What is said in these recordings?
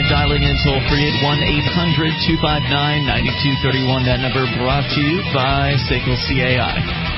by dialing in toll-free at 1-800-259-9231. That number brought to you by SACL CAI.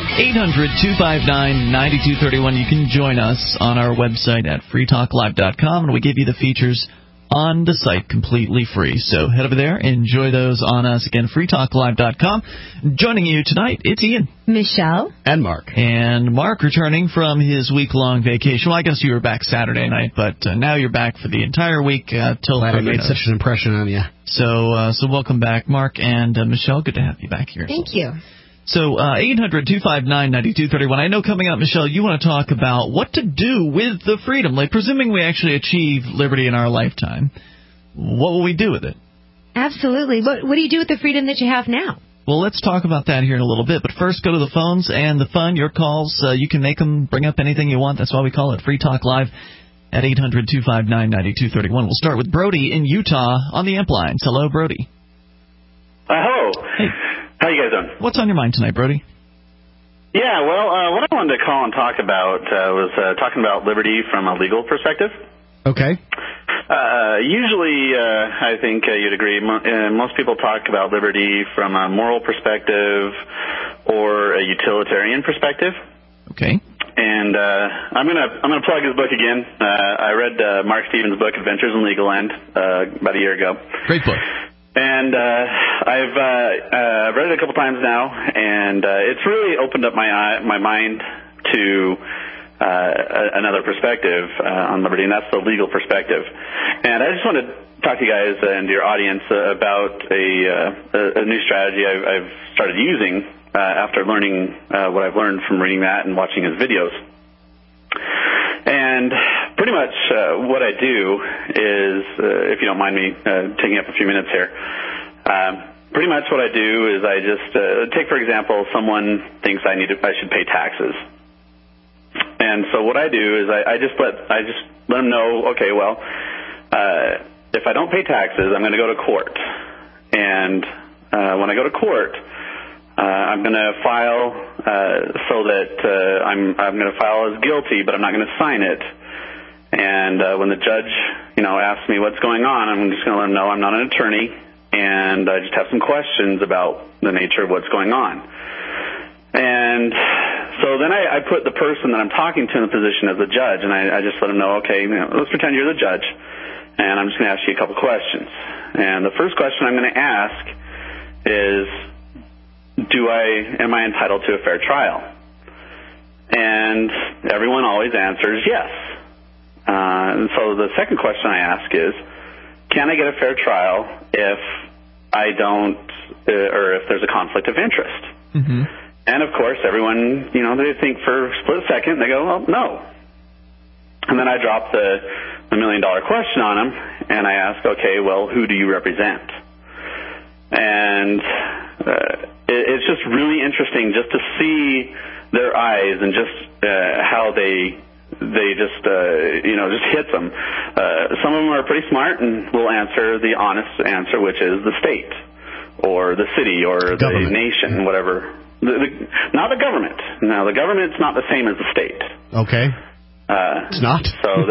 800-259-9231. You can join us on our website at freetalklive.com, and we give you the features on the site completely free. So head over there, enjoy those on us. Again, freetalklive.com. Joining you tonight, it's Ian, Michelle, and Mark. And Mark returning from his week-long vacation. Well, I guess you were back Saturday night, but now you're back for the entire week. Till Glad I made such an impression on you. So welcome back, Mark and Michelle. Good to have you back here. Thank you. So 800-259-9231. I know coming up, Michelle, you want to talk about what to do with the freedom. Like, presuming we actually achieve liberty in our lifetime, what will we do with it? Absolutely. What do you do with the freedom that you have now? Well, let's talk about that here in a little bit. But first, go to the phones and the fun. Your calls, you can make them, bring up anything you want. That's why we call it Free Talk Live at 800-259-9231. We'll start with Brody in Utah on the amp lines. Hello, Brody. Hello. Hey. How you guys doing? What's on your mind tonight, Brody? Yeah, well, what I wanted to call and talk about was talking about liberty from a legal perspective. Okay. Usually, I think you'd agree, most people talk about liberty from a moral perspective or a utilitarian perspective. Okay. And I'm gonna plug his book again. I read Mark Stevens' book, Adventures in Legal Land, about a year ago. Great book. And I've read it a couple times now, and it's really opened up my mind to another perspective on liberty, and that's the legal perspective. And I just want to talk to you guys and your audience about a new strategy I've started using after learning what I've learned from reading that and watching his videos. And pretty much what I do is, if you don't mind me taking up a few minutes here, pretty much what I do is I just take, for example, someone thinks I should pay taxes. And so what I do is I just let them know, okay, well, if I don't pay taxes, I'm going to go to court. And when I go to court, I'm going to file so that I'm going to file as guilty, but I'm not going to sign it. And when the judge, asks me what's going on, I'm just going to let him know I'm not an attorney, and I just have some questions about the nature of what's going on. And so then I put the person that I'm talking to in the position as the judge, and I just let him know, okay, let's pretend you're the judge, and I'm just going to ask you a couple questions. And the first question I'm going to ask is, am I entitled to a fair trial? And everyone always answers yes. And so the second question I ask is, can I get a fair trial if I don't, or if there's a conflict of interest? Mm-hmm. And of course, everyone, they think for a split second, they go, well, no. And then I drop the $1 million question on them, and I ask, okay, well, who do you represent? And it's just really interesting just to see their eyes and just how they just just hit them. Some of them are pretty smart and will answer the honest answer, which is the state or the city or the nation, whatever. Not the government. No, the government's not the same as the state. Okay. It's not. So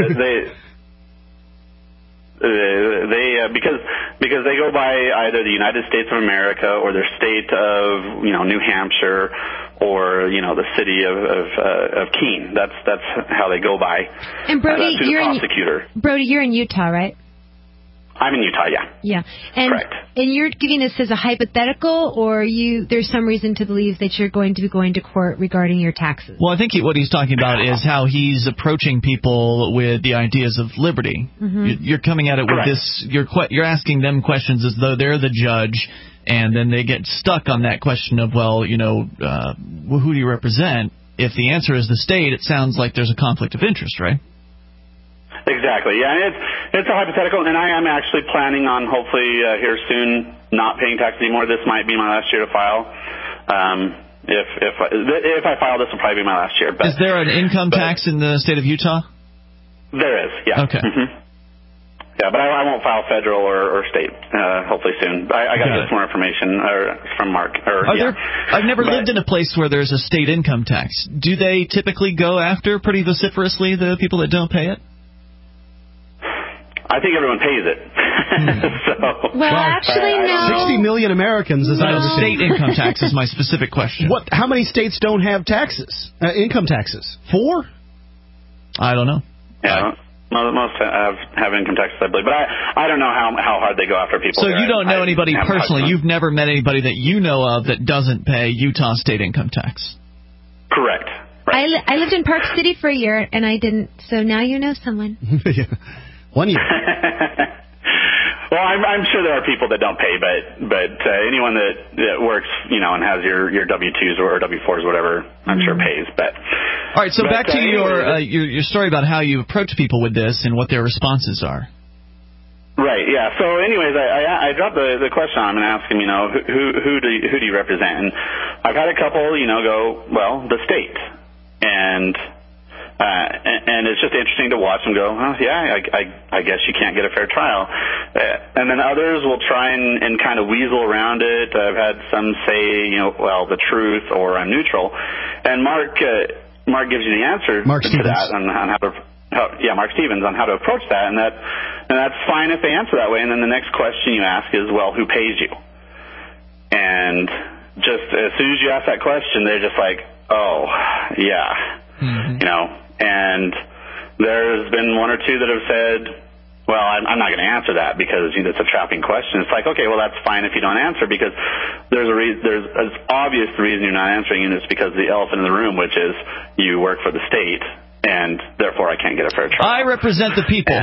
because they go by either the United States of America or their state of New Hampshire or the city of Keene. That's how they go by. And Brody, you're in Utah, right? I'm in Utah, yeah. Yeah. And, correct. And you're giving this as a hypothetical, or there's some reason to believe that you're going to be going to court regarding your taxes? Well, I think what he's talking about is how he's approaching people with the ideas of liberty. Mm-hmm. You're coming at it with this, you're asking them questions as though they're the judge, and then they get stuck on that question of, well, who do you represent? If the answer is the state, it sounds like there's a conflict of interest, right? Exactly, yeah. It's a hypothetical, and I am actually planning on hopefully here soon not paying taxes anymore. This might be my last year to file. If I file, this will probably be my last year. But, is there an income tax in the state of Utah? There is, yeah. Okay. Mm-hmm. Yeah, but I won't file federal or state hopefully soon. I got to get some more information from Mark. I've never lived in a place where there's a state income tax. Do they typically go after pretty vociferously the people that don't pay it? I think everyone pays it. Actually, no. 60 million Americans, as I understand. State income tax is my specific question. How many states don't have taxes? Income taxes? 4? I don't know. Yeah. Most have income taxes, I believe, but I don't know how hard they go after people. So you don't know anybody personally. You've never met anybody that you know of that doesn't pay Utah state income tax. Correct. Right. I lived in Park City for a year, and I didn't. So now you know someone. 1 year. Well, I'm sure there are people that don't pay, but anyone that works, and has your W-2s or W-4s, whatever, I'm sure pays. But all right, so back to your story about how you approach people with this and what their responses are. Right. Yeah. So, anyways, I dropped the question on him and asked him, who do you represent? And I've had a couple, go, well, the state, and it's just interesting to watch them go, oh, yeah, I guess you can't get a fair trial. And then others will try and kind of weasel around it. I've had some say, well, the truth, or I'm neutral. And Mark gives you the answer to that on how to, Mark Stevens, on how to approach that. And that's fine if they answer that way. And then the next question you ask is, well, who pays you? And just as soon as you ask that question, they're just like, oh, yeah. Mm-hmm. And there's been one or two that have said, well, I'm not going to answer that because it's a trapping question. It's like, okay, well, that's fine if you don't answer, because it's obvious the reason you're not answering, and it's because the elephant in the room, which is you work for the state, and therefore I can't get a fair trial. I represent the people.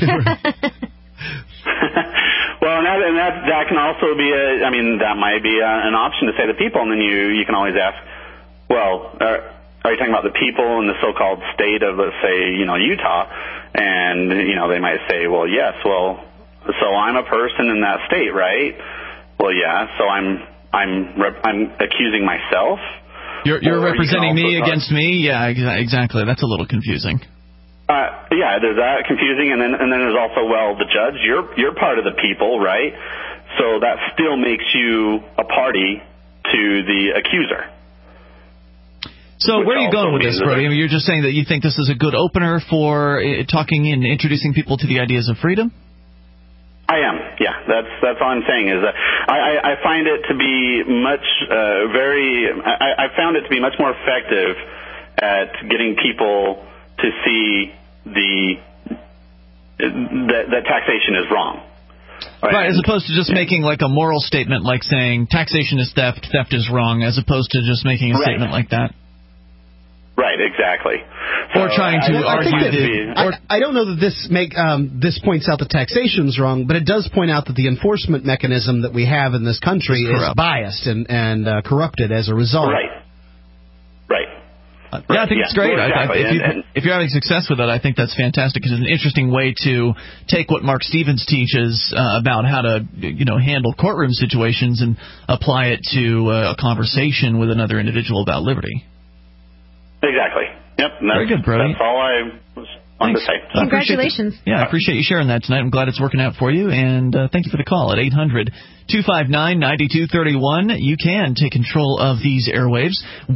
Well, and that can also be that might be an option to say the people, and then you can always ask, well, are you talking about the people in the so-called state of, let's say, Utah? And, they might say, well, yes, well, so I'm a person in that state, right? Well, yeah, so I'm accusing myself. You're representing me against me? Yeah, exactly. That's a little confusing. Yeah, there's that confusing, and then there's also, well, the judge, you're part of the people, right? So that still makes you a party to the accuser. So where are you going with this, Brody? You're just saying that you think this is a good opener for talking and introducing people to the ideas of freedom? I am, yeah. That's all I'm saying is that I find it to be I found it to be much more effective at getting people to see that taxation is wrong. Right, as opposed to just making like a moral statement, like saying taxation is theft, theft is wrong, as opposed to just making a statement like that. Right, exactly. Or trying to argue I don't know that this points out that taxation's wrong, but it does point out that the enforcement mechanism that we have in this country is biased and corrupted as a result. Right. Yeah, I think it's great. Exactly. If you're having success with it, I think that's fantastic. It's an interesting way to take what Mark Stevens teaches about how to handle courtroom situations and apply it to a conversation with another individual about liberty. Exactly. Yep. Very good, Brody. That's all I was on to say. Congratulations. I appreciate you sharing that tonight. I'm glad it's working out for you, and thank you for the call at 800-259-9231. You can take control of these airwaves.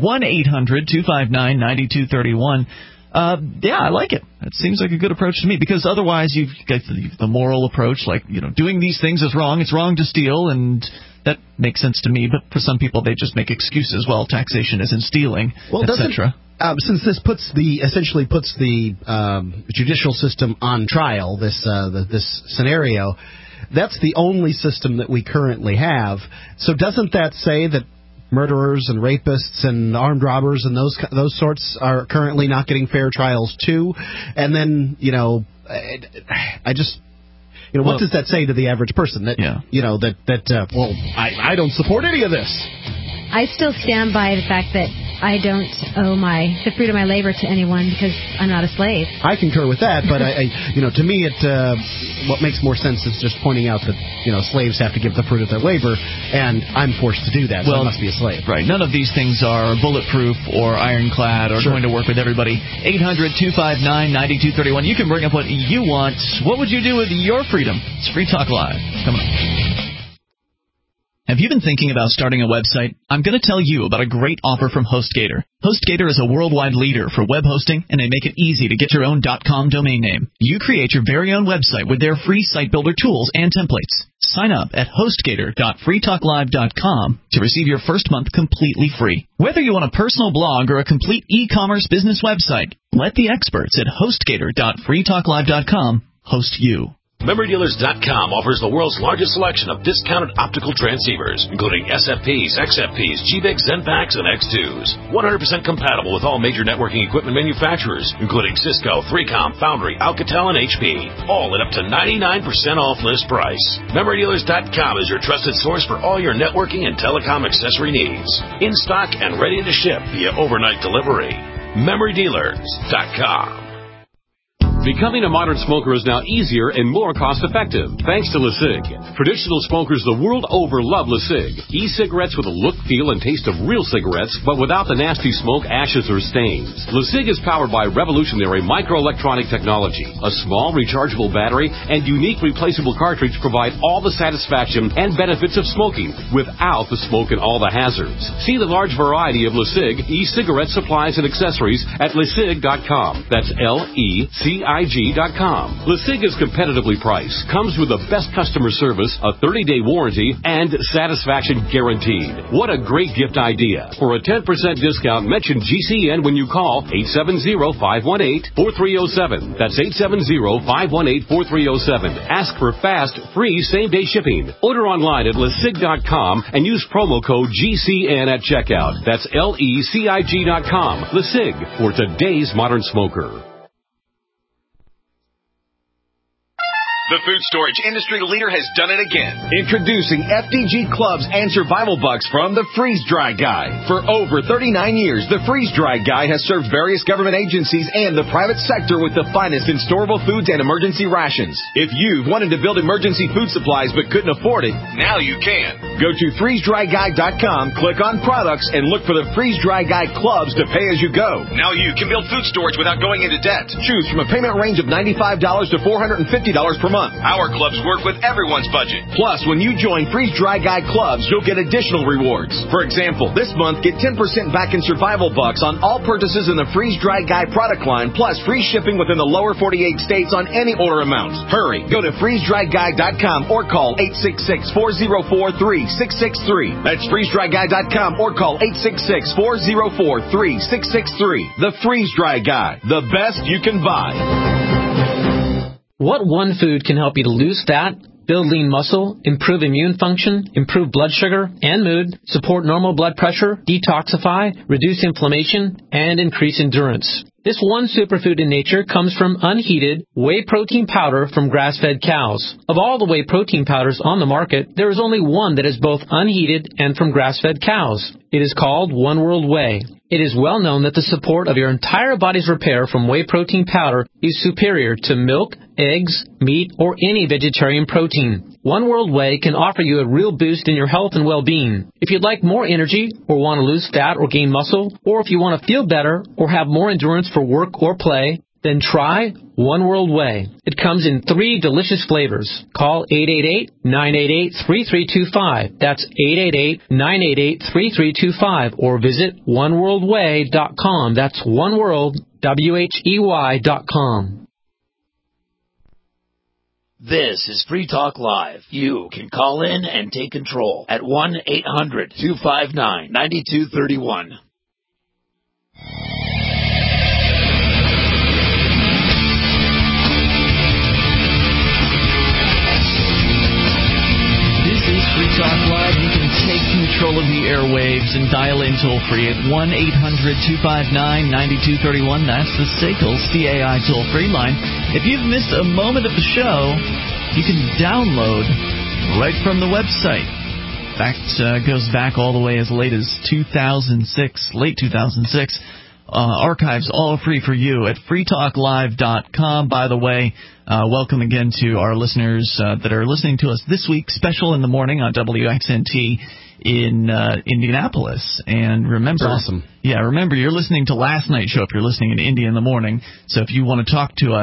1-800-259-9231. I like it. It seems like a good approach to me, because otherwise you've got the moral approach, like, doing these things is wrong. It's wrong to steal, and that makes sense to me. But for some people, they just make excuses. Well, taxation isn't stealing, etc. Since this essentially puts the judicial system on trial, this scenario, that's the only system that we currently have. So doesn't that say that murderers and rapists and armed robbers and those sorts are currently not getting fair trials too? And then, I just... what does that say to the average person? I don't support any of this. I still stand by the fact that I don't owe the fruit of my labor to anyone because I'm not a slave. I concur with that, but to me, what makes more sense is just pointing out that slaves have to give the fruit of their labor, and I'm forced to do that, so I must be a slave. Right. None of these things are bulletproof or ironclad or going to work with everybody. 800-259-9231. You can bring up what you want. What would you do with your freedom? It's Free Talk Live. Coming up. Have you been thinking about starting a website? I'm going to tell you about a great offer from HostGator. HostGator is a worldwide leader for web hosting, and they make it easy to get your own .com domain name. You create your very own website with their free site builder tools and templates. Sign up at HostGator.freetalklive.com to receive your first month completely free. Whether you want a personal blog or a complete e-commerce business website, let the experts at HostGator.freetalklive.com host you. MemoryDealers.com offers the world's largest selection of discounted optical transceivers, including SFPs, XFPs, GBICs, Zenpaks, and X2s. 100% compatible with all major networking equipment manufacturers, including Cisco, 3Com, Foundry, Alcatel, and HP. All at up to 99% off list price. MemoryDealers.com is your trusted source for all your networking and telecom accessory needs. In stock and ready to ship via overnight delivery. MemoryDealers.com. Becoming a modern smoker is now easier and more cost-effective, thanks to LeSig. Traditional smokers the world over love LeSig. E-cigarettes with a look, feel, and taste of real cigarettes, but without the nasty smoke, ashes, or stains. LeSig is powered by revolutionary microelectronic technology. A small, rechargeable battery and unique replaceable cartridge provide all the satisfaction and benefits of smoking without the smoke and all the hazards. See the large variety of LeSig e-cigarette supplies and accessories at LeSig.com. That's LECIG.com. LeSig is competitively priced, comes with the best customer service, a 30-day warranty, and satisfaction guaranteed. What a great gift idea. For a 10% discount, mention GCN when you call 870-518-4307. That's 870-518-4307. Ask for fast, free, same-day shipping. Order online at LeSig.com and use promo code GCN at checkout. That's LECIG.com. LeSig, for today's modern smoker. The food storage industry leader has done it again. Introducing FDG Clubs and Survival Bucks from the Freeze Dry Guy. For over 39 years, the Freeze Dry Guy has served various government agencies and the private sector with the finest in storable foods and emergency rations. If you've wanted to build emergency food supplies but couldn't afford it, now you can. Go to freezedryguy.com, click on products, and look for the Freeze Dry Guy Clubs to pay as you go. Now you can build food storage without going into debt. Choose from a payment range of $95 to $450 per month. Our clubs work with everyone's budget. Plus, when you join Freeze Dry Guy Clubs, you'll get additional rewards. For example, this month, get 10% back in Survival Bucks on all purchases in the Freeze Dry Guy product line, plus free shipping within the lower 48 states on any order amount. Hurry, go to freezedryguy.com or call 866-404-3663. That's freezedryguy.com or call 866-404-3663. The Freeze Dry Guy, the best you can buy. What one food can help you to lose fat, build lean muscle, improve immune function, improve blood sugar and mood, support normal blood pressure, detoxify, reduce inflammation, and increase endurance? This one superfood in nature comes from unheated whey protein powder from grass-fed cows. Of all the whey protein powders on the market, there is only one that is both unheated and from grass-fed cows. It is called One World Whey. It is well known that the support of your entire body's repair from whey protein powder is superior to milk, eggs, meat, or any vegetarian protein. One World Whey can offer you a real boost in your health and well-being. If you'd like more energy, or want to lose fat or gain muscle, or if you want to feel better or have more endurance for work or play, then try One World Whey. It comes in 3 delicious flavors. Call 888-988-3325. That's 888-988-3325. Or visit oneworldwhey.com. That's oneworld.com. This is Free Talk Live. You can call in and take control at 1-800-259-9231. This is Free Talk Live. You can take control of the airwaves and dial in toll-free at 1-800-259-9231. That's the SACL CAI toll-free line. If you've missed a moment of the show, you can download right from the website. In fact, goes back all the way as late as 2006, late 2006. Archives all free for you at freetalklive.com. By the way, welcome again to our listeners that are listening to us this week, special in the morning on WXNT in Indianapolis. And remember, that's awesome. Yeah, remember, you're listening to last night's show if you're listening in India in the morning. So if you want to talk to us,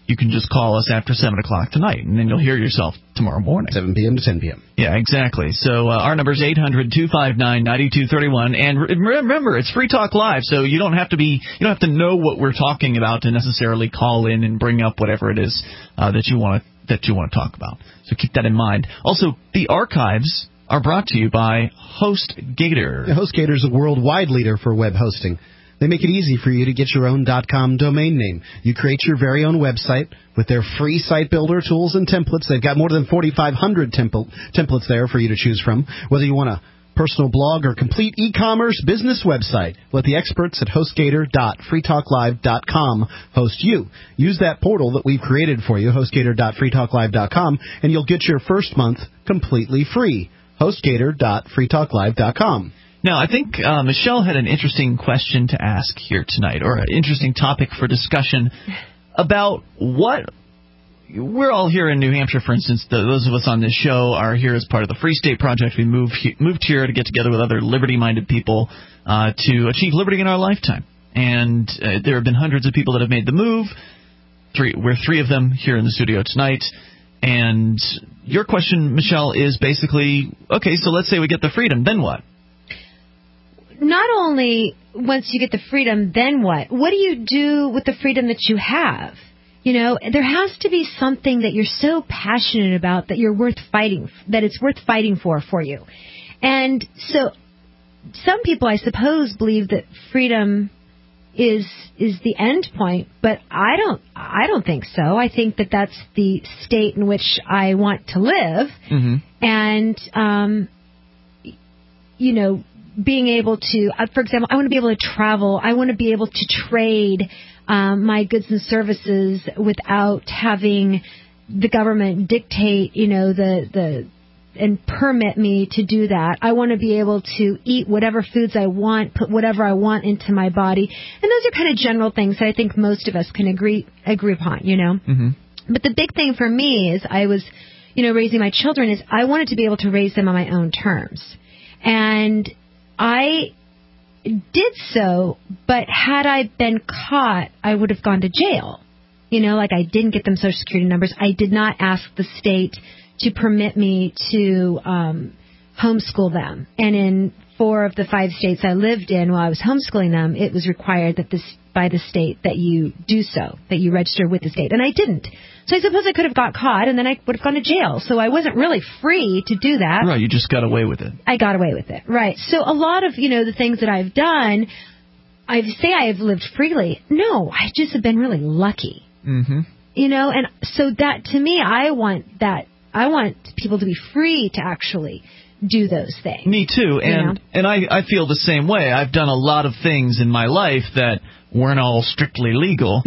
you can just call us after 7 o'clock tonight, and then you'll hear yourself tomorrow morning. 7 p.m. to 10 p.m. Yeah, exactly. So our number is 800-259-9231, and remember, it's Free Talk Live, so you don't have to know what we're talking about to necessarily call in and bring up whatever it is that you want to talk about. So keep that in mind. Also, the archives are brought to you by HostGator. HostGator is a worldwide leader for web hosting. They make it easy for you to get your own .com domain name. You create your very own website with their free site builder tools and templates. They've got more than 4,500 templates there for you to choose from. Whether you want a personal blog or complete e-commerce business website, let the experts at HostGator.freetalklive.com host you. Use that portal that we've created for you, HostGator.freetalklive.com, and you'll get your first month completely free. HostGator.freetalklive.com. Now, I think Michelle had an interesting question to ask here tonight, or an interesting topic for discussion about what we're all here in New Hampshire, for instance. Those of us on this show are here as part of the Free State Project. We moved here to get together with other liberty-minded people to achieve liberty in our lifetime. And there have been hundreds of people that have made the move. We're three of them here in the studio tonight. And your question, Michelle, is basically, okay, so let's say we get the freedom, then what? Not only once you get the freedom, then what? What do you do with the freedom that you have? You know, there has to be something that you're so passionate about that you're worth fighting, that it's worth fighting for you. And so some people, I suppose, believe that freedom is the end point, but I don't think so. I think that that's the state in which I want to live. Mm-hmm. And, you know, being able to, for example, I want to be able to travel. I want to be able to trade my goods and services without having the government dictate, you know, and permit me to do that. I want to be able to eat whatever foods I want, put whatever I want into my body. And those are kind of general things that I think most of us can agree upon, you know. Mm-hmm. But the big thing for me is I was, you know, raising my children is I wanted to be able to raise them on my own terms. And I did so, but had I been caught, I would have gone to jail. You know, like I didn't get them Social Security numbers. I did not ask the state to permit me to homeschool them. And in 4 of the 5 states I lived in while I was homeschooling them, it was required that by the state that you do so, that you register with the state. And I didn't. So I suppose I could have got caught, and then I would have gone to jail. So I wasn't really free to do that. Right, you just got away with it. I got away with it, right. So a lot of, you know, the things that I've done, I say I have lived freely. No, I just have been really lucky. Mm-hmm. You know, and so that, to me, I want people to be free to actually do those things. Me too, and I feel the same way. I've done a lot of things in my life that weren't all strictly legal,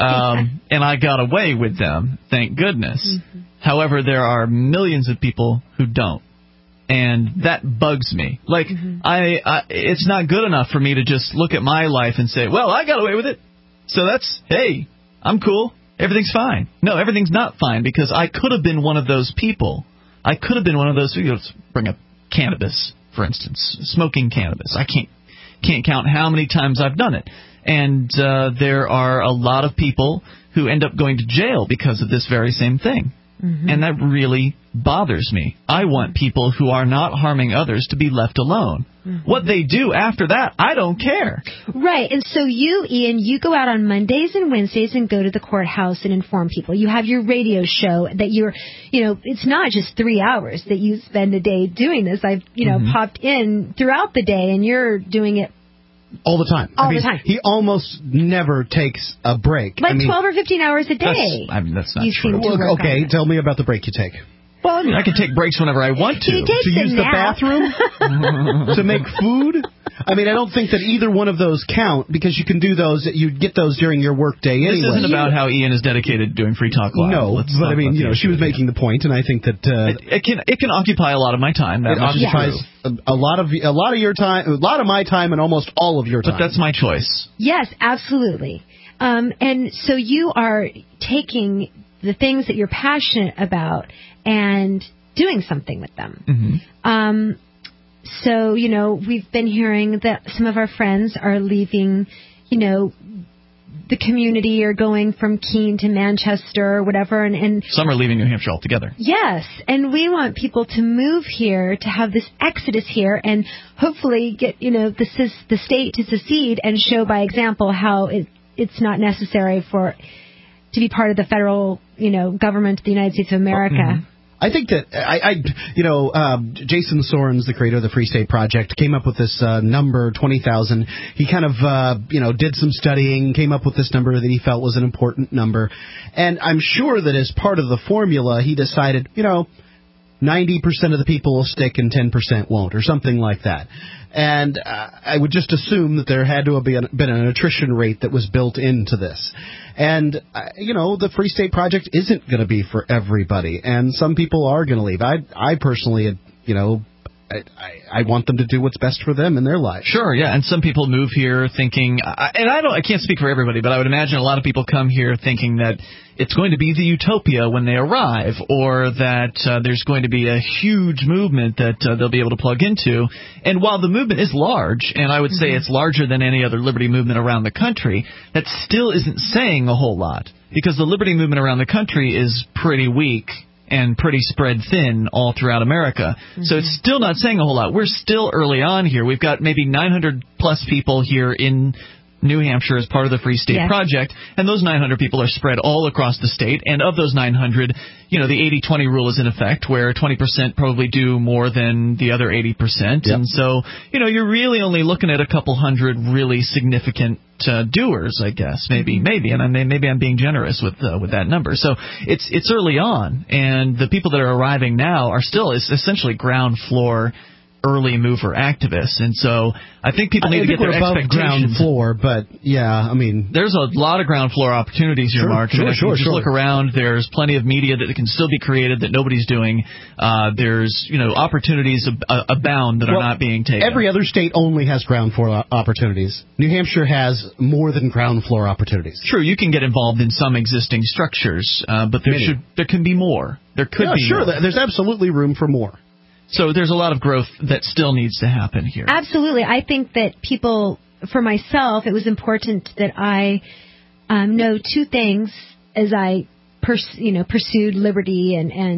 and I got away with them, thank goodness. Mm-hmm. However, there are millions of people who don't, and that bugs me. Like, mm-hmm. It's not good enough for me to just look at my life and say, well, I got away with it, so hey, I'm cool. Everything's fine. No, everything's not fine, because I could have been one of those people. I could have been one of those people. Let's bring up cannabis, for instance, smoking cannabis. I can't count how many times I've done it. And there are a lot of people who end up going to jail because of this very same thing. Mm-hmm. And that really bothers me. I want people who are not harming others to be left alone. Mm-hmm. What they do after that, I don't care. Right. And so you, Ian, you go out on Mondays and Wednesdays and go to the courthouse and inform people. You have your radio show that you're, you know, it's not just 3 hours that you spend a day doing this. I've, you know, mm-hmm. popped in throughout the day, and you're doing it all the time. All the time. He almost never takes a break. Like 12 or 15 hours a day. That's not true. Okay, tell me about the break you take. Well, I mean, I can take breaks whenever I want to. He takes to use the bathroom? To make food? I mean, I don't think that either one of those count, because you can do those, you get those during your work day anyway. This isn't about how Ian is dedicated to doing Free Talk Live. No, but I mean, you know, she was making the point, and I think that it can occupy a lot of my time. It occupies a lot of your time, a lot of my time, and almost all of your time. But that's my choice. Yes, absolutely. And so you are taking the things that you're passionate about and doing something with them. Mm-hmm. So, you know, we've been hearing that some of our friends are leaving, you know, the community are going from Keene to Manchester or whatever, and some are leaving New Hampshire altogether. Yes, and we want people to move here, to have this exodus here, and hopefully get the state to secede and show by example how it's not necessary to be part of the federal government of the United States of America. Mm-hmm. I think that Jason Sorens, the creator of the Free State Project, came up with this number 20,000. He kind of did some studying, came up with this number that he felt was an important number, and I'm sure that as part of the formula, he decided 90% of the people will stick and 10% won't, or something like that. And I would just assume that there had to have been an attrition rate that was built into this. And, the Free State Project isn't going to be for everybody, and some people are going to leave. I personally, I want them to do what's best for them in their life. Sure, yeah, and some people move here thinking, and I can't speak for everybody, but I would imagine a lot of people come here thinking that it's going to be the utopia when they arrive, or that there's going to be a huge movement that they'll be able to plug into. And while the movement is large, and I would say it's larger than any other liberty movement around the country, that still isn't saying a whole lot, because the liberty movement around the country is pretty weak and pretty spread thin all throughout America. Mm-hmm. So it's still not saying a whole lot. We're still early on here. We've got maybe 900-plus people here in New Hampshire as part of the Free State Project, and those 900 people are spread all across the state. And of those 900, the 80-20 rule is in effect, where 20% probably do more than the other 80%. Yep. And so, you're really only looking at a couple hundred really significant doers, I guess, maybe, and maybe I'm being generous with that number. So it's early on, and the people that are arriving now are still essentially ground floor early mover activists, and so I think people need to get their expectations. Ground floor, but there's a lot of ground floor opportunities here, Mark. Just look around. There's plenty of media that can still be created that nobody's doing. There's opportunities abound that are not being taken. Every other state only has ground floor opportunities. New Hampshire has more than ground floor opportunities. True, you can get involved in some existing structures, but there can be more. There could be more. There's absolutely room for more. So there's a lot of growth that still needs to happen here. Absolutely. I think that for myself, it was important that I know two things as I pursued liberty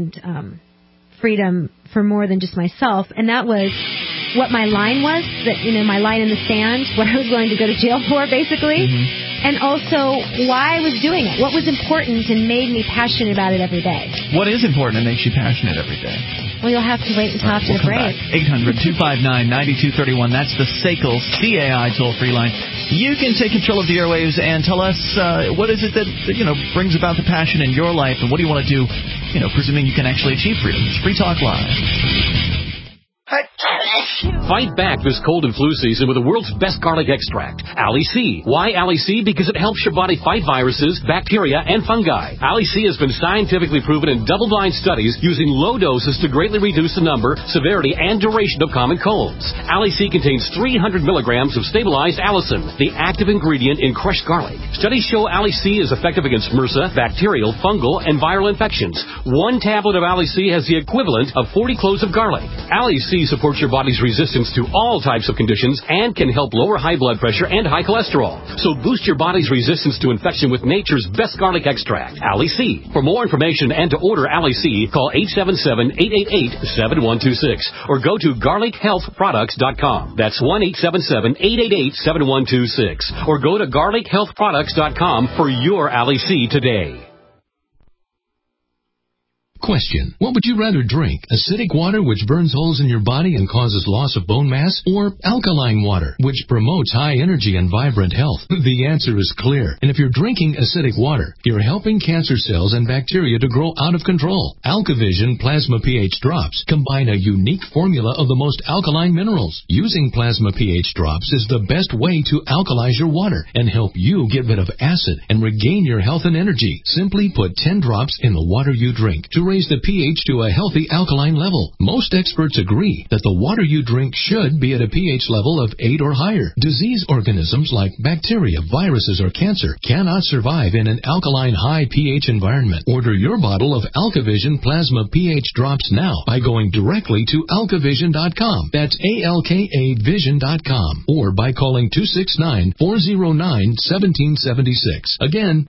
and freedom for more than just myself, and that was what my line was, my line in the sand, what I was willing to go to jail for, basically, and also why I was doing it, what was important and made me passionate about it every day. What is important and makes you passionate every day? Well, you'll have to wait until after the break. 800-259-9231. That's the SACL CAI toll-free line. You can take control of the airwaves and tell us what is it that brings about the passion in your life, and what do you want to do, presuming you can actually achieve freedom. It's Free Talk Live. Fight back this cold and flu season with the world's best garlic extract, Ali C. Why Ali C? Because it helps your body fight viruses, bacteria, and fungi. Ali C has been scientifically proven in double-blind studies using low doses to greatly reduce the number, severity, and duration of common colds. Ali C contains 300 milligrams of stabilized allicin, the active ingredient in crushed garlic. Studies show Ali C is effective against MRSA, bacterial, fungal, and viral infections. One tablet of Ali C has the equivalent of 40 cloves of garlic. Ali C supports your body's resistance to all types of conditions and can help lower high blood pressure and high cholesterol. So boost your body's resistance to infection with nature's best garlic extract, Ali C. For more information and to order Ali C, call 877-888-7126 or go to garlichealthproducts.com. That's 1-877-888-7126 or go to garlichealthproducts.com for your Ali C today. Question. What would you rather drink? Acidic water, which burns holes in your body and causes loss of bone mass? Or alkaline water, which promotes high energy and vibrant health? The answer is clear. And if you're drinking acidic water, you're helping cancer cells and bacteria to grow out of control. AlkaVision Plasma pH Drops combine a unique formula of the most alkaline minerals. Using Plasma pH Drops is the best way to alkalize your water and help you get rid of acid and regain your health and energy. Simply put 10 drops in the water you drink to raise raise the pH to a healthy alkaline level. Most experts agree that the water you drink should be at a pH level of 8 or higher. Disease organisms like bacteria, viruses, or cancer cannot survive in an alkaline high pH environment. Order your bottle of AlkaVision Plasma pH drops now by going directly to alkavision.com. That's ALKA Vision.com. Or by calling 269-409-1776. Again,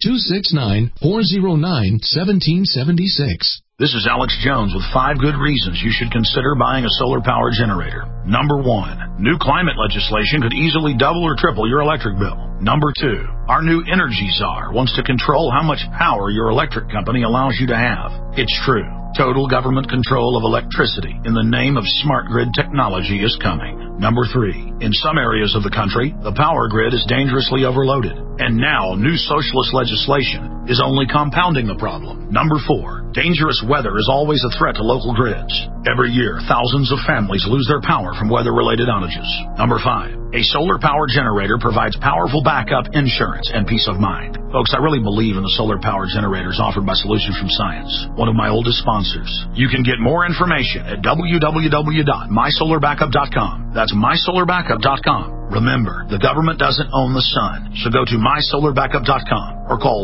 269-409-1776. This is Alex Jones with 5 good reasons you should consider buying a solar power generator. Number 1, new climate legislation could easily double or triple your electric bill. Number 2, our new Energy Czar wants to control how much power your electric company allows you to have. It's true. Total government control of electricity in the name of smart grid technology is coming. Number 3, in some areas of the country, the power grid is dangerously overloaded. And now, new socialist legislation is only compounding the problem. Number 4, dangerous weather is always a threat to local grids. Every year, thousands of families lose their power from weather-related outages. Number 5, a solar power generator provides powerful backup, insurance, and peace of mind. Folks, I really believe in the solar power generators offered by Solutions from Science, one of my oldest sponsors. You can get more information at www.mysolarbackup.com. That's mysolarbackup.com. Remember, the government doesn't own the sun, so go to mysolarbackup.com or call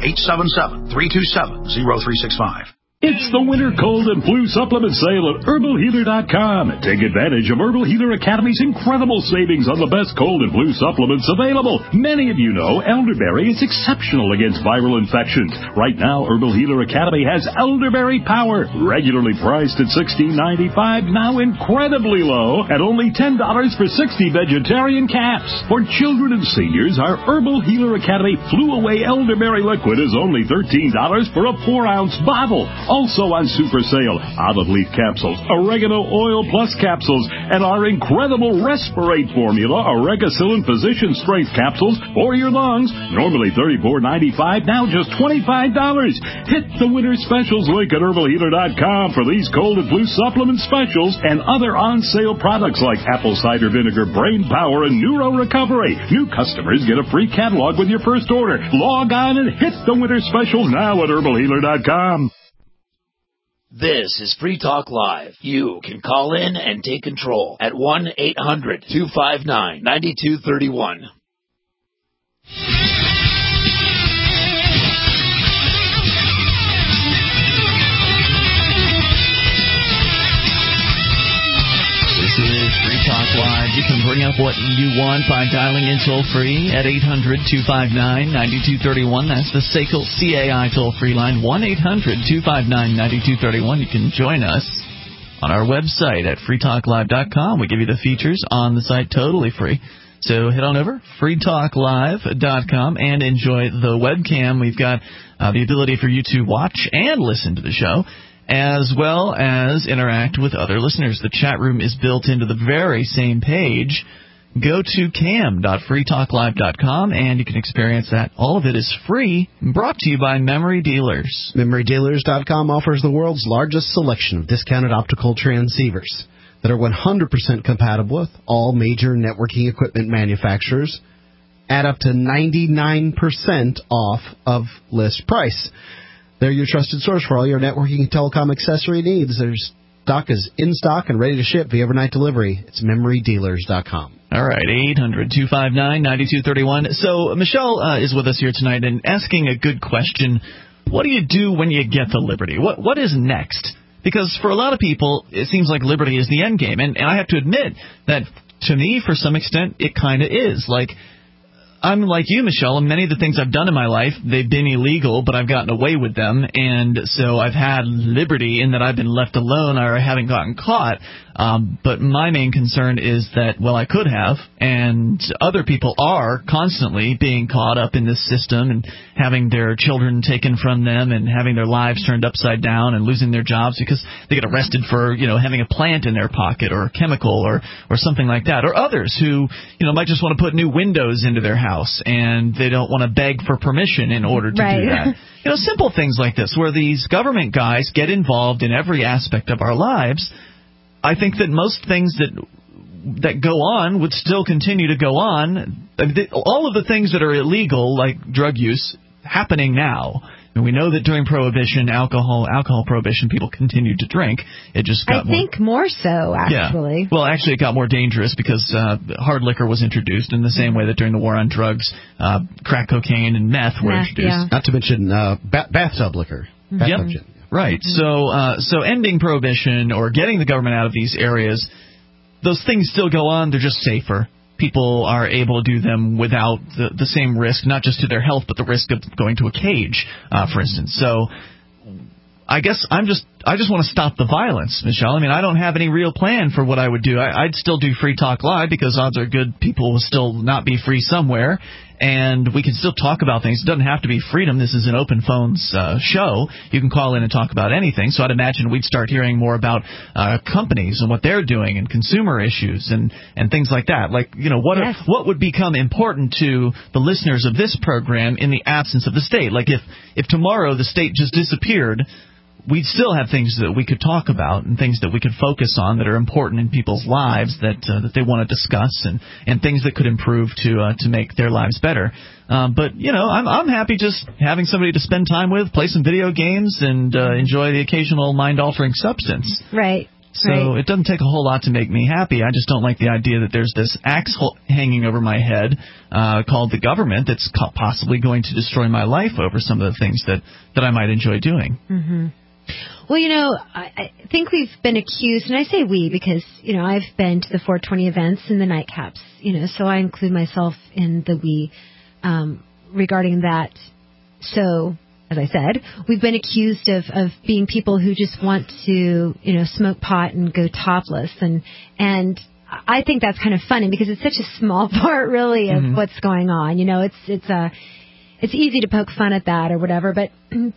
1-877-327-0365. It's the winter cold and flu supplement sale at HerbalHealer.com. Take advantage of Herbal Healer Academy's incredible savings on the best cold and flu supplements available. Many of you know elderberry is exceptional against viral infections. Right now, Herbal Healer Academy has Elderberry Power, regularly priced at $16.95, now incredibly low at only $10 for 60 vegetarian caps. For children and seniors, our Herbal Healer Academy Flu Away Elderberry Liquid is only $13 for a 4-ounce bottle. Also on super sale, olive leaf capsules, oregano oil plus capsules, and our incredible Respirate formula, Oregacillin Physician Strength capsules for your lungs. Normally $34.95, now just $25. Hit the winter specials link at HerbalHealer.com for these cold and flu supplement specials and other on-sale products like apple cider vinegar, brain power, and neuro recovery. New customers get a free catalog with your first order. Log on and hit the winter special now at HerbalHealer.com. This is Free Talk Live. You can call in and take control at 1-800-259-9231. This is Free Talk Live. You can bring up what you want by dialing in toll-free at 800-259-9231. That's the SACL CAI toll-free line, 1-800-259-9231. You can join us on our website at freetalklive.com. We give you the features on the site totally free. So head on over, freetalklive.com, and enjoy the webcam. We've got the ability for you to watch and listen to the show, as well as interact with other listeners. The chat room is built into the very same page. Go to cam.freetalklive.com, and you can experience that. All of it is free, brought to you by Memory Dealers. MemoryDealers.com offers the world's largest selection of discounted optical transceivers that are 100% compatible with all major networking equipment manufacturers at up to 99% off of list price. They're your trusted source for all your networking and telecom accessory needs. Their stock is in stock and ready to ship via overnight delivery. It's MemoryDealers.com. All right, 800-259-9231. So Michelle is with us here tonight and asking a good question. What do you do when you get the Liberty? What is next? Because for a lot of people, it seems like Liberty is the end game. And I have to admit that, to me, for some extent, it kind of is. Like, I'm like you, Michelle, and many of the things I've done in my life, they've been illegal, but I've gotten away with them, and so I've had liberty in that I've been left alone or I haven't gotten caught. But my main concern is that, well, I could have, and other people are constantly being caught up in this system and having their children taken from them and having their lives turned upside down and losing their jobs because they get arrested for, having a plant in their pocket or a chemical or something like that. Or others who, might just want to put new windows into their house and they don't want to beg for permission in order to do that. Simple things like this where these government guys get involved in every aspect of our lives. I think that most things that go on would still continue to go on. All of the things that are illegal, like drug use, happening now. And we know that during Prohibition, alcohol prohibition, people continued to drink. It just got I think more so, actually. Yeah. Well, actually, it got more dangerous because hard liquor was introduced in the same way that during the war on drugs, crack cocaine and meth were introduced. Yeah. Not to mention bathtub liquor. Bathtub gin. Right. So ending Prohibition or getting the government out of these areas, those things still go on. They're just safer. People are able to do them without the same risk, not just to their health, but the risk of going to a cage, for instance. So I guess I just want to stop the violence, Michelle. I mean, I don't have any real plan for what I would do. I'd still do Free Talk Live because odds are good people will still not be free somewhere, and we can still talk about things. It doesn't have to be freedom. This is an open phones show. You can call in and talk about anything. So I'd imagine we'd start hearing more about companies and what they're doing and consumer issues and things like that. Like, what would become important to the listeners of this program in the absence of the state? Like if tomorrow the state just disappeared, we'd still have things that we could talk about and things that we could focus on that are important in people's lives that they want to discuss and things that could improve to make their lives better. But I'm happy just having somebody to spend time with, play some video games, and enjoy the occasional mind-altering substance. Right. So it doesn't take a whole lot to make me happy. I just don't like the idea that there's this axe hanging over my head called the government that's possibly going to destroy my life over some of the things that I might enjoy doing. Mm-hmm. Well, I think we've been accused, and I say we because, I've been to the 420 events and the nightcaps, so I include myself in the we regarding that. So, as I said, we've been accused of being people who just want to, smoke pot and go topless, and I think that's kind of funny because it's such a small part, really, of what's going on. It's easy to poke fun at that or whatever, but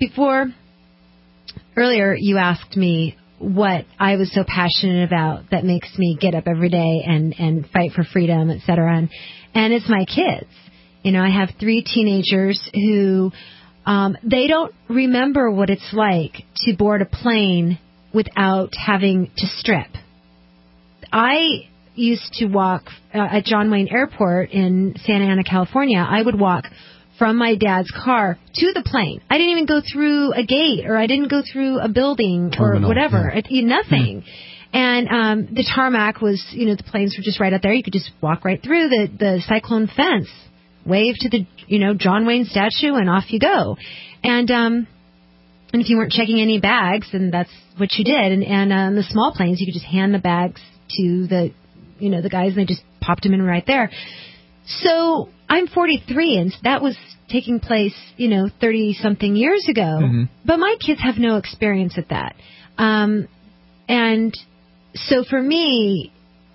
earlier, you asked me what I was so passionate about that makes me get up every day and fight for freedom, et cetera. And it's my kids. I have 3 teenagers who they don't remember what it's like to board a plane without having to strip. I used to walk at John Wayne Airport in Santa Ana, California. I would walk from my dad's car to the plane. I didn't even go through a gate, or I didn't go through a building or whatever. Yeah. Nothing. And the tarmac was, the planes were just right out there. You could just walk right through the cyclone fence, wave to the, John Wayne statue, and off you go. And if you weren't checking any bags, then that's what you did. And the small planes, you could just hand the bags to the guys, and they just popped them in right there. So I'm 43, and that was taking place, 30-something years ago. Mm-hmm. But my kids have no experience at that. And so for me,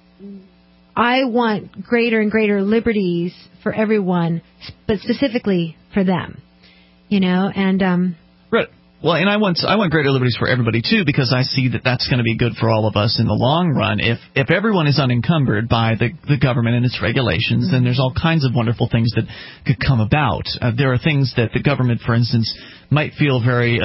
I want greater and greater liberties for everyone, but specifically for them, and... Right. Well, and I want greater liberties for everybody, too, because I see that that's going to be good for all of us in the long run. If everyone is unencumbered by the government and its regulations, then there's all kinds of wonderful things that could come about. There are things that the government, for instance, might feel very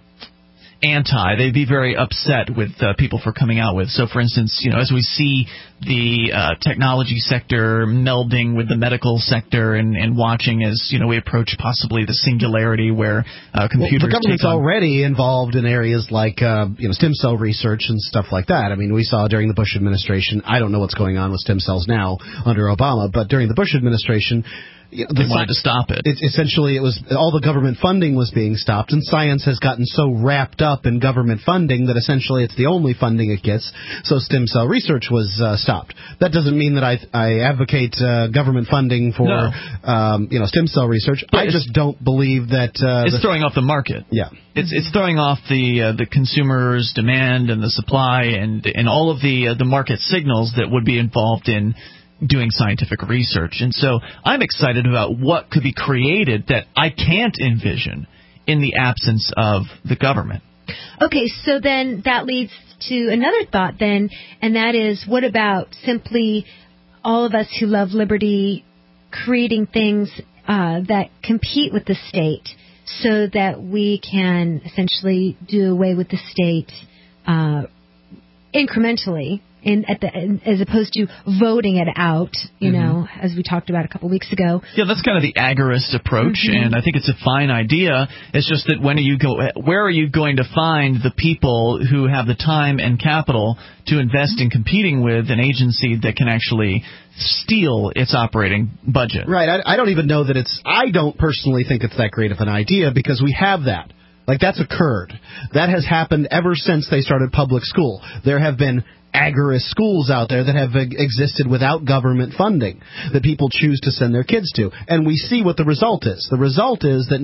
they'd be very upset with people for coming out with. So, for instance, as we see the technology sector melding with the medical sector and watching as, we approach possibly the singularity where computers the government's already involved in areas like, stem cell research and stuff like that. I mean, we saw during the Bush administration, I don't know what's going on with stem cells now under Obama, but during the Bush administration, they wanted to stop it. Essentially, it was all the government funding was being stopped, and science has gotten so wrapped up in government funding that essentially it's the only funding it gets. So stem cell research was stopped. That doesn't mean that I advocate government funding for stem cell research. I just don't believe that it's throwing off the market. Yeah, it's throwing off the consumer's demand and the supply and all of the market signals that would be involved in doing scientific research. And so I'm excited about what could be created that I can't envision in the absence of the government. Okay, so then that leads to another thought then, and that is, what about simply all of us who love liberty creating things that compete with the state so that we can essentially do away with the state incrementally, as opposed to voting it out, you know, as we talked about a couple weeks ago. Yeah, that's kind of the agorist approach, and I think it's a fine idea. It's just that where are you going to find the people who have the time and capital to invest in competing with an agency that can actually steal its operating budget? Right. I don't even know that I don't personally think it's that great of an idea, because we have that. Like, that's occurred. That has happened ever since they started public school. There have been agorist schools out there that have existed without government funding that people choose to send their kids to. And we see what the result is. The result is that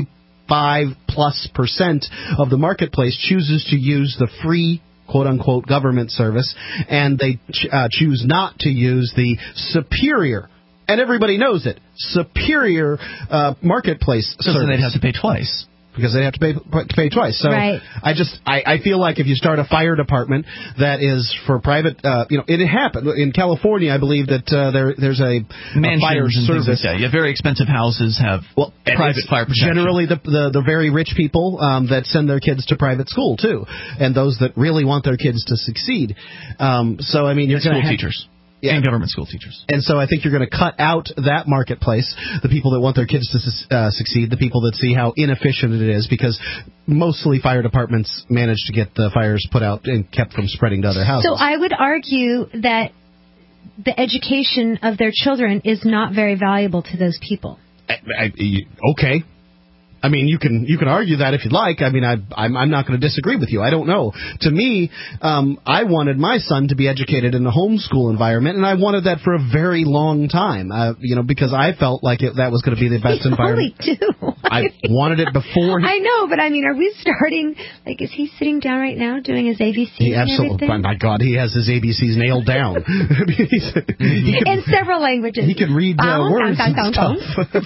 95+% of the marketplace chooses to use the free quote-unquote government service, and they choose not to use the superior, and everybody knows it, superior marketplace service. So they'd have to pay twice. Because they have to pay twice. So right. I feel like if you start a fire department that is for private, it happened in California. I believe that there's a fire service. Like that. Yeah, very expensive houses have private fire protection. Generally, the very rich people that send their kids to private school too, and those that really want their kids to succeed. So I mean, you're going to have teachers. And government school teachers. And so I think you're going to cut out that marketplace, the people that want their kids to succeed, the people that see how inefficient it is, because mostly fire departments manage to get the fires put out and kept from spreading to other houses. So I would argue that the education of their children is not very valuable to those people. Okay. I mean, you can argue that if you'd like. I mean, I'm not going to disagree with you. I don't know. To me, I wanted my son to be educated in a homeschool environment, and I wanted that for a very long time. Because I felt like that was going to be the best environment. You only do. I wanted it before. I know, but I mean, are we starting? Like, is he sitting down right now doing his ABCs? He absolutely. And my God, he has his ABCs nailed down. In several languages. He can read words and stuff.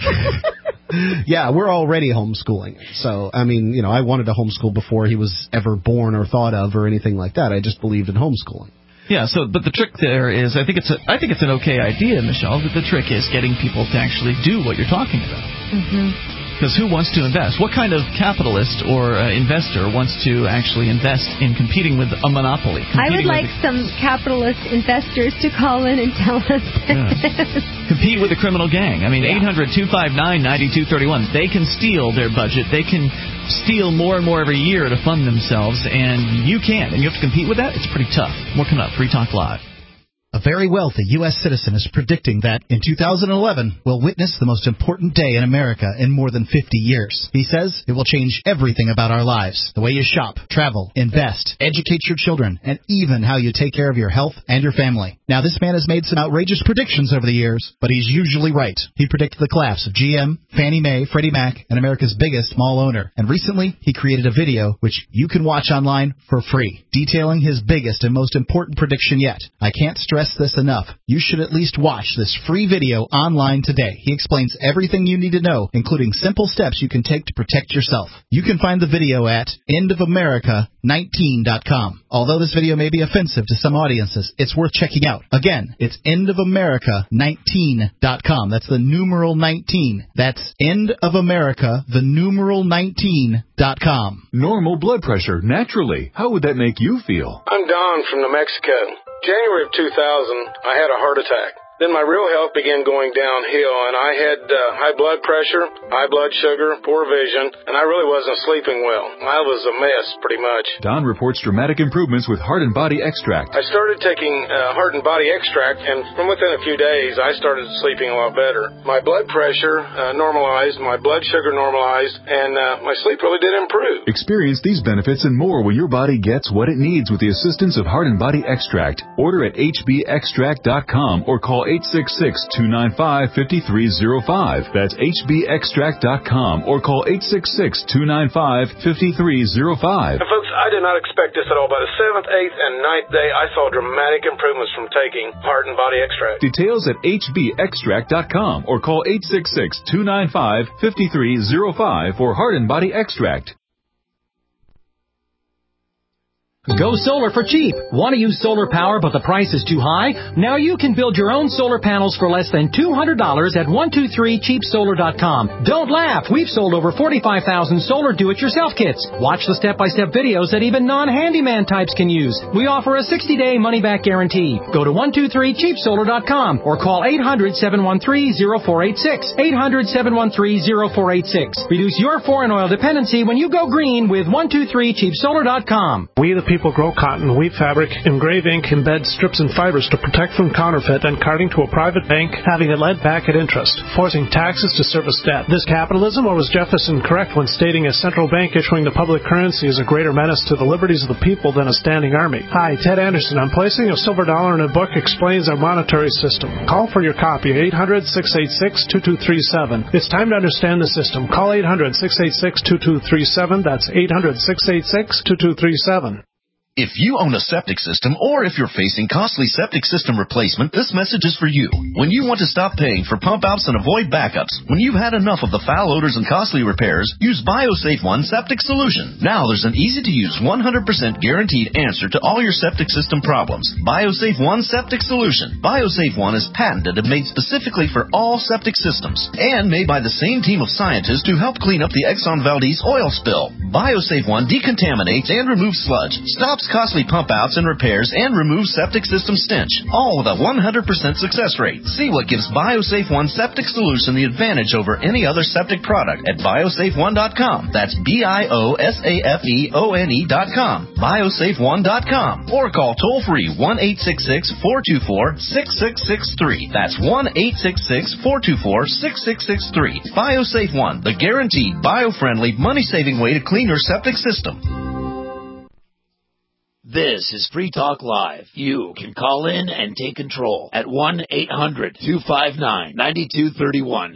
Yeah, we're already homeschooling. So, I mean, I wanted to homeschool before he was ever born or thought of or anything like that. I just believed in homeschooling. Yeah, but the trick there is, I think it's an okay idea, Michelle, but the trick is getting people to actually do what you're talking about. Because who wants to invest? What kind of capitalist or investor wants to actually invest in competing with a monopoly? I would like some capitalist investors to call in and tell us this. Compete with the criminal gang. I mean, 800-259-9231. They can steal their budget. They can steal more and more every year to fund themselves, and you can't. And you have to compete with that? It's pretty tough. More coming up. Free Talk Live. A very wealthy U.S. citizen is predicting that in 2011 we'll witness the most important day in America in more than 50 years. He says it will change everything about our lives. The way you shop, travel, invest, educate your children, and even how you take care of your health and your family. Now, this man has made some outrageous predictions over the years, but he's usually right. He predicted the collapse of GM, Fannie Mae, Freddie Mac, and America's biggest mall owner. And recently, he created a video which you can watch online for free, detailing his biggest and most important prediction yet. I can't stress this enough. You should at least watch this free video online today. He explains everything you need to know, including simple steps you can take to protect yourself. You can find the video at endofamerica19.com. Although this video may be offensive to some audiences, it's worth checking out. Again, it's endofamerica19.com. That's the numeral 19. That's endofamerica, the numeral 19.com. Normal blood pressure, naturally. How would that make you feel? I'm Don from New Mexico. January of 2000, I had a heart attack. Then my real health began going downhill, and I had high blood pressure, high blood sugar, poor vision, and I really wasn't sleeping well. I was a mess, pretty much. Don reports dramatic improvements with Heart and Body Extract. I started taking Heart and Body Extract, and from within a few days, I started sleeping a lot better. My blood pressure normalized, my blood sugar normalized, and my sleep really did improve. Experience these benefits and more when your body gets what it needs with the assistance of Heart and Body Extract. Order at hbextract.com or call 866-295-5305. That's hbextract.com or call 866-295-5305. And folks, I did not expect this at all. By the 7th, 8th, and 9th day, I saw dramatic improvements from taking Heart and Body Extract. Details at hbextract.com or call 866-295-5305 for Heart and Body Extract. Go solar for cheap. Want to use solar power but the price is too high? Now you can build your own solar panels for less than $200 at 123cheapsolar.com. Don't laugh. We've sold over 45,000 solar do-it-yourself kits. Watch the step-by-step videos that even non-handyman types can use. We offer a 60-day money-back guarantee. Go to 123cheapsolar.com or call 800-713-0486. 800-713-0486. Reduce your foreign oil dependency when you go green with 123cheapsolar.com. We the people grow cotton, weave fabric, engrave ink, embed strips and fibers to protect from counterfeit and carting to a private bank, having it lent back at interest, forcing taxes to service debt. This capitalism, or was Jefferson correct when stating a central bank issuing the public currency is a greater menace to the liberties of the people than a standing army? Hi, Ted Anderson. I'm placing a silver dollar in a book explains our monetary system. Call for your copy, 800-686-2237. It's time to understand the system. Call 800-686-2237. That's 800-686-2237. If you own a septic system or if you're facing costly septic system replacement, this message is for you. When you want to stop paying for pump outs and avoid backups, when you've had enough of the foul odors and costly repairs, use BioSafe One Septic Solution. Now there's an easy-to-use 100% guaranteed answer to all your septic system problems. BioSafe One Septic Solution. BioSafe One is patented and made specifically for all septic systems and made by the same team of scientists who helped clean up the Exxon Valdez oil spill. BioSafe One decontaminates and removes sludge, stops costly pump outs and repairs, and removes septic system stench, all with a 100% success rate. See what gives BioSafe One Septic Solution the advantage over any other septic product at biosafeone.com. That's BIOSAFEONE.com. biosafeone.com. Or call toll free 1-866-424-6663. That's 1-866-424-6663. BioSafe One, the guaranteed bio-friendly, money-saving way to clean your septic system. This is Free Talk Live. You can call in and take control at 1-800-259-9231.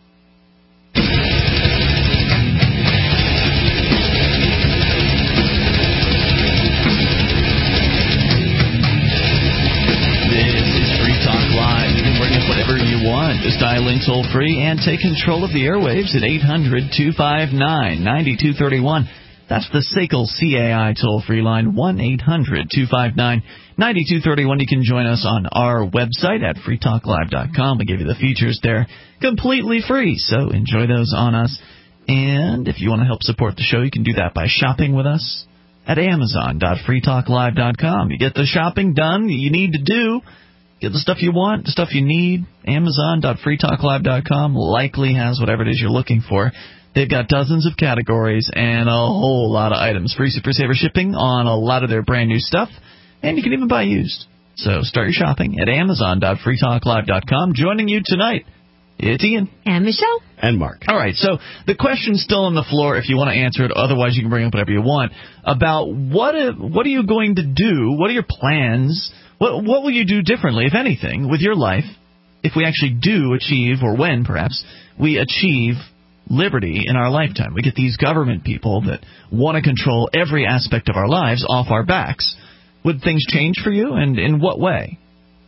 Whatever you want. Just dial in toll free and take control of the airwaves at 800-259-9231. That's the SACL CAI toll-free line, 1-800-259-9231. You can join us on our website at freetalklive.com. We give you the features there completely free, so enjoy those on us. And if you want to help support the show, you can do that by shopping with us at amazon.freetalklive.com. You get the shopping done that you need to do. Get the stuff you want, the stuff you need. Amazon.freetalklive.com likely has whatever it is you're looking for. They've got dozens of categories and a whole lot of items. Free Super Saver shipping on a lot of their brand new stuff. And you can even buy used. So start your shopping at Amazon.freetalklive.com. Joining you tonight, it's Ian. And Michelle. And Mark. All right, so the question's still on the floor if you want to answer it. Otherwise, you can bring up whatever you want. About what are you going to do? What are your plans? What will you do differently, if anything, with your life if we actually do achieve, or when perhaps, we achieve liberty in our lifetime? We get these government people that want to control every aspect of our lives off our backs. Would things change for you, and in what way?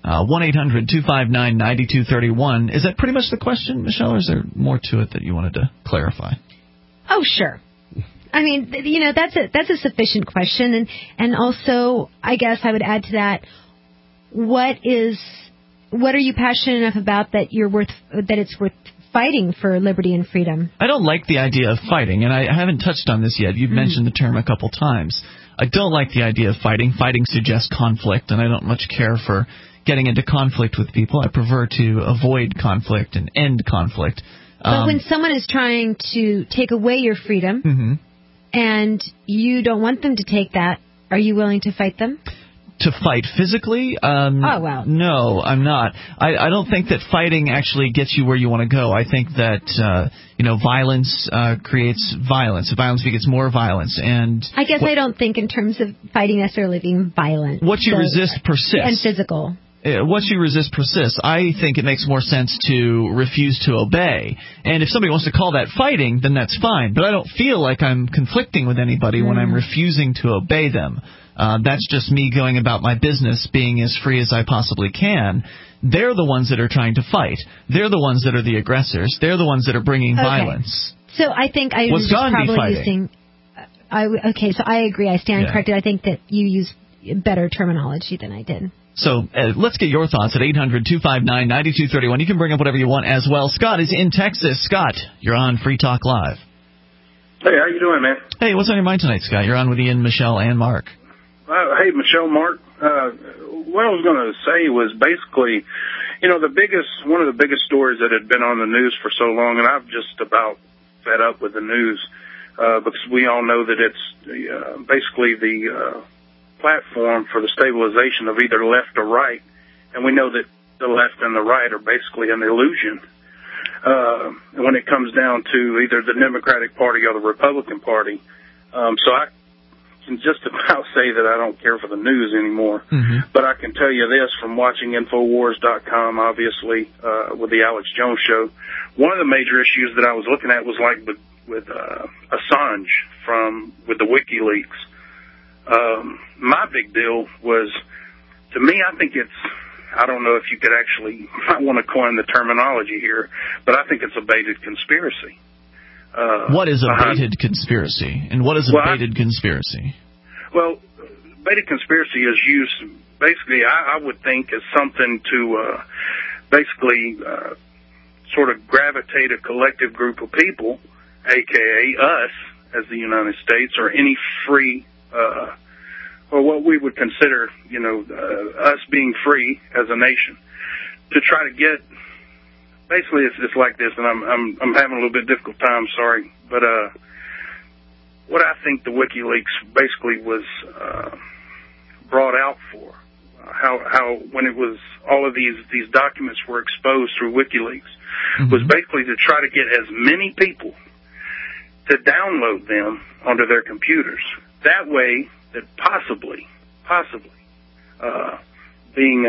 1-800-259-9231. Is that pretty much the question, Michelle, or is there more to it that you wanted to clarify? Oh, sure. I mean, that's a sufficient question, and also, I guess I would add to that, what are you passionate enough about that it's worth fighting for liberty and freedom? I don't like the idea of fighting, and I haven't touched on this yet. You've mentioned the term a couple times. I don't like the idea of fighting. Fighting suggests conflict, and I don't much care for getting into conflict with people. I prefer to avoid conflict and end conflict. But when someone is trying to take away your freedom, and you don't want them to take that, are you willing to fight them? To fight physically? Oh, well. No, I'm not. I don't think that fighting actually gets you where you want to go. I think that, violence creates violence. Violence begets more violence. And I guess I don't think in terms of fighting necessarily being violent. What you resist persists. And physical. What you resist persists. I think it makes more sense to refuse to obey. And if somebody wants to call that fighting, then that's fine. But I don't feel like I'm conflicting with anybody when I'm refusing to obey them. That's just me going about my business, being as free as I possibly can. They're the ones that are trying to fight. They're the ones that are the aggressors. They're the ones that are bringing violence. So I think I was probably using Okay, so I agree. I stand corrected. I think that you use better terminology than I did. So let's get your thoughts at 800-259-9231. You can bring up whatever you want as well. Scott is in Texas. Scott, you're on Free Talk Live. Hey, how you doing, man? Hey, what's on your mind tonight, Scott? You're on with Ian, Michelle, and Mark. Hey, Michelle, Mark. What I was going to say was basically, one of the biggest stories that had been on the news for so long, and I'm just about fed up with the news, because we all know that it's basically the platform for the stabilization of either left or right, and we know that the left and the right are basically an illusion. When it comes down to either the Democratic Party or the Republican Party. So I can just about say that I don't care for the news anymore. Mm-hmm. But I can tell you this from watching Infowars.com, obviously, with the Alex Jones show. One of the major issues that I was looking at was like with Assange with the WikiLeaks. My big deal was, to me, I think I don't know if you could actually, I want to coin the terminology here, but I think it's a baited conspiracy. What is a baited conspiracy? And what is a baited conspiracy? Well, baited conspiracy is used, basically, I would think, as something to basically sort of gravitate a collective group of people, a.k.a. us, as the United States, or any free or what we would consider, us being free as a nation, to try to get. Basically, it's like this, and I'm having a little bit difficult time. Sorry, but what I think the WikiLeaks basically was brought out for, how when it was all of these documents were exposed through WikiLeaks, mm-hmm. was basically to try to get as many people to download them onto their computers. That way, that possibly being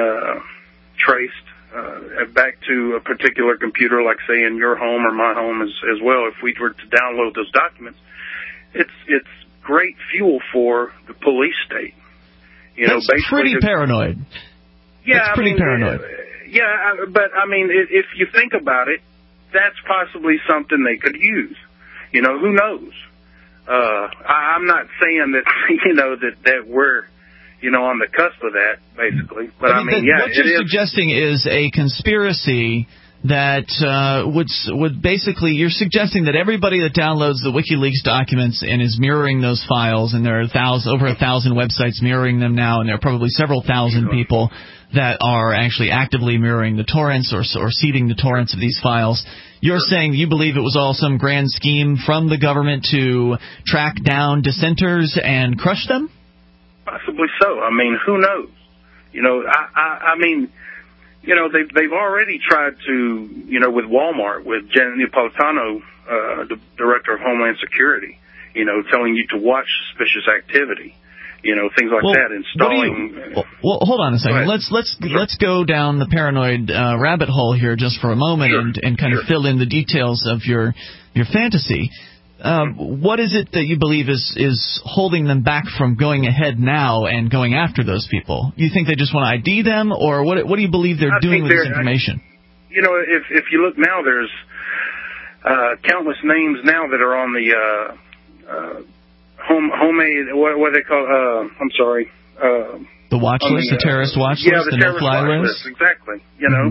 traced back to a particular computer, like say in your home or my home as well. If we were to download those documents, it's great fuel for the police state. That's pretty paranoid. Yeah, that's pretty paranoid. Yeah, but I mean, if you think about it, that's possibly something they could use. Who knows? I'm not saying that, that we're, on the cusp of that, basically. But I mean, what you're suggesting is a conspiracy that would basically, you're suggesting that everybody that downloads the WikiLeaks documents and is mirroring those files, and there are over 1,000 websites mirroring them now, and there are probably several thousand people that are actually actively mirroring the torrents or seeding the torrents of these files. You're saying you believe it was all some grand scheme from the government to track down dissenters and crush them? Possibly so. I mean, who knows? I mean, they've already tried to, with Walmart, with Janet Napolitano, the director of Homeland Security, telling you to watch suspicious activity. Things like that, installing. Well, hold on a second. Let's go down the paranoid rabbit hole here just for a moment and kind of fill in the details of your fantasy. What is it that you believe is holding them back from going ahead now and going after those people? You think they just want to ID them, or what do you believe they're doing with this information? If you look now, there's countless names now that are on the homemade, what they call, I'm sorry. The watch list, the terrorist watch list, the terrorist no-fly watch list, exactly.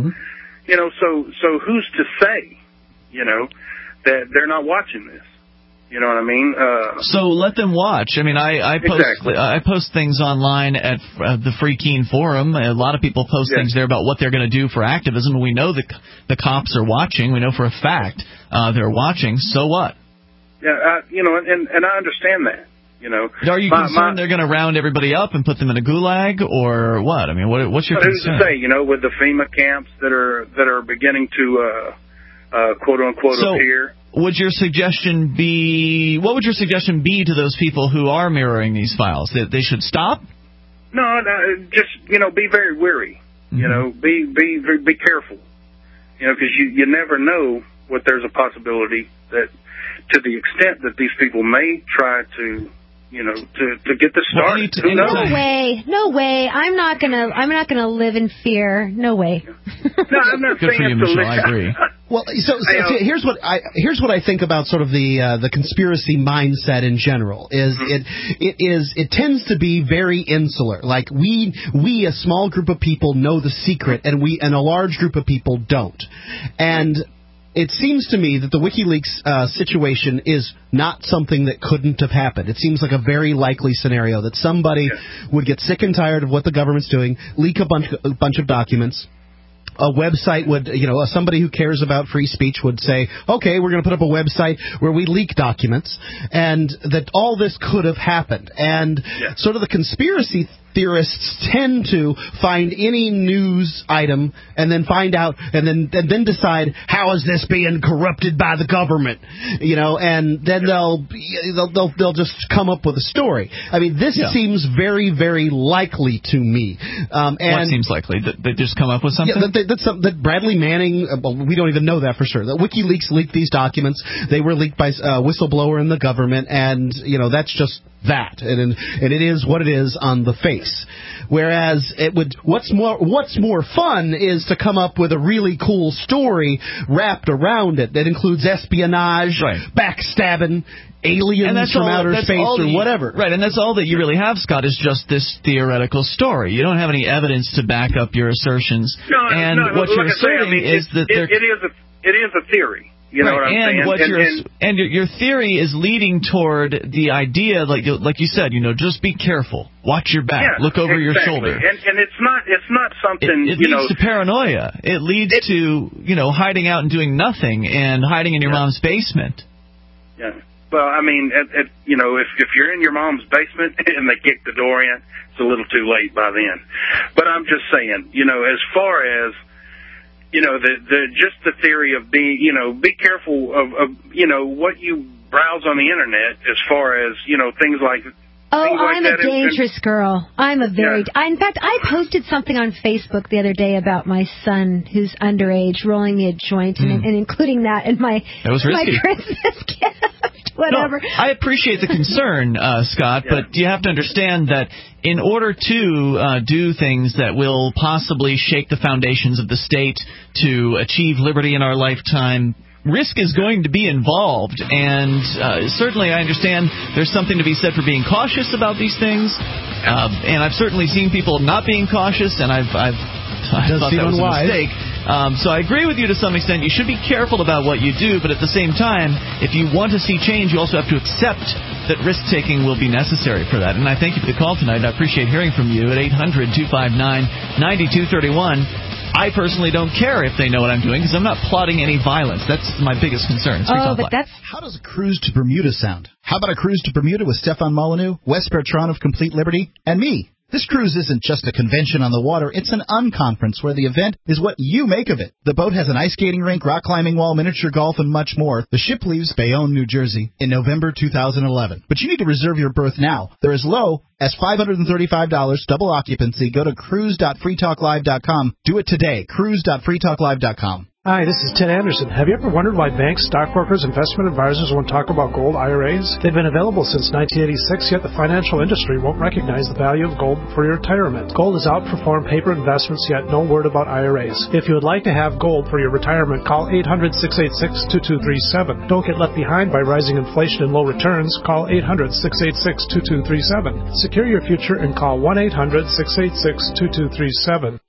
So who's to say, that they're not watching this? You know what I mean? So let them watch. I mean, I post things online at the Free Keene Forum. A lot of people post things there about what they're going to do for activism. We know the cops are watching. We know for a fact they're watching. So what? Yeah, and I understand that. Are you concerned they're going to round everybody up and put them in a gulag, or what? I mean, what's your concern? Who's to say? With the FEMA camps that are beginning to quote unquote appear. What would your suggestion be to those people who are mirroring these files? That they should stop? No, just be very wary. Mm-hmm. Be careful. Because you never know what there's a possibility that, to the extent that these people may try to, to get this started. No way. I'm not gonna live in fear. No way. No, I'm not Good saying for you, to Michelle. live. I agree. Well, so here's what I think about sort of the conspiracy mindset in general. Is it tends to be very insular. Like we a small group of people know the secret, and a large group of people don't. And it seems to me that the WikiLeaks situation is not something that couldn't have happened. It seems like a very likely scenario that somebody would get sick and tired of what the government's doing, leak a bunch of documents. A website would, somebody who cares about free speech would say, okay, we're going to put up a website where we leak documents, and that all this could have happened. And sort of the conspiracy theorists tend to find any news item and then find out and then decide, how is this being corrupted by the government, and then they'll just come up with a story. I mean, this seems very, very likely to me. And what seems likely? That they just come up with something? That Bradley Manning, we don't even know that for sure. That WikiLeaks leaked these documents. They were leaked by a whistleblower in the government, and that's just that, and it is what it is on the face. Whereas what's more fun is to come up with a really cool story wrapped around it that includes espionage, backstabbing, aliens from outer space, or whatever. Right, and that's all that you really have, Scott, is just this theoretical story. You don't have any evidence to back up your assertions. What you're asserting is that it is a theory. You know what I'm saying? Your theory is leading toward the idea, like you said, just be careful, watch your back, look over your shoulder. And it's not something. It leads to paranoia. It leads to hiding out and doing nothing and hiding in your mom's basement. Yeah. Well, I mean, if you're in your mom's basement and they kick the door in, it's a little too late by then. But I'm just saying, as far as just the theory of being, be careful of what you browse on the internet as far as, things like. I'm a dangerous girl. I'm a very. In fact, I posted something on Facebook the other day about my son who's underage rolling me a joint and including that in my Christmas gift. Whatever. No, I appreciate the concern, Scott, but you have to understand that in order to do things that will possibly shake the foundations of the state to achieve liberty in our lifetime, risk is going to be involved, and certainly I understand there's something to be said for being cautious about these things, and I've certainly seen people not being cautious, and I thought that was a mistake. So I agree with you to some extent. You should be careful about what you do, but at the same time, if you want to see change, you also have to accept that risk-taking will be necessary for that. And I thank you for the call tonight. I appreciate hearing from you at 800-259-9231. I personally don't care if they know what I'm doing because I'm not plotting any violence. That's my biggest concern. How does a cruise to Bermuda sound? How about a cruise to Bermuda with Stefan Molyneux, Wes Bertrand of Complete Liberty, and me? This cruise isn't just a convention on the water, it's an unconference where the event is what you make of it. The boat has an ice skating rink, rock climbing wall, miniature golf, and much more. The ship leaves Bayonne, New Jersey in November 2011. But you need to reserve your berth now. They're as low as $535, double occupancy. Go to cruise.freetalklive.com. Do it today, cruise.freetalklive.com. Hi, this is Ted Anderson. Have you ever wondered why banks, stockbrokers, investment advisors won't talk about gold IRAs? They've been available since 1986, yet the financial industry won't recognize the value of gold for your retirement. Gold has outperformed paper investments, yet no word about IRAs. If you would like to have gold for your retirement, call 800-686-2237. Don't get left behind by rising inflation and low returns. Call 800-686-2237. Secure your future and call 1-800-686-2237.